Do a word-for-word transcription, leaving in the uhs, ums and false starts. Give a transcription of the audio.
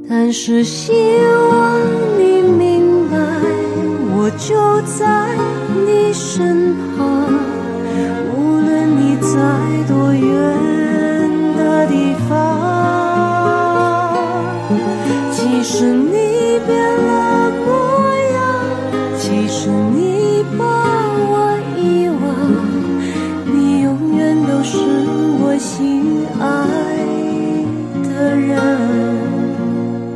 但是希望你明白，我就在你身旁，无论你在多远的地方，即使你变了模